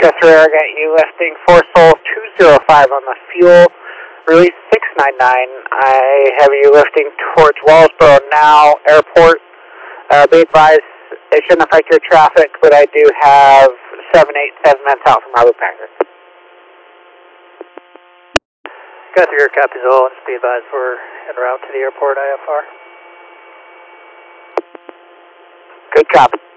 Custer, I got you lifting 4 Soul 205 on the fuel, release 699. I have you lifting towards Wellsboro now, airport. Be advised, it shouldn't affect your traffic, but I do have 787 minutes out from our loop anchor. Custer here, copies all, and be advised we're en route to the airport IFR. Good copy.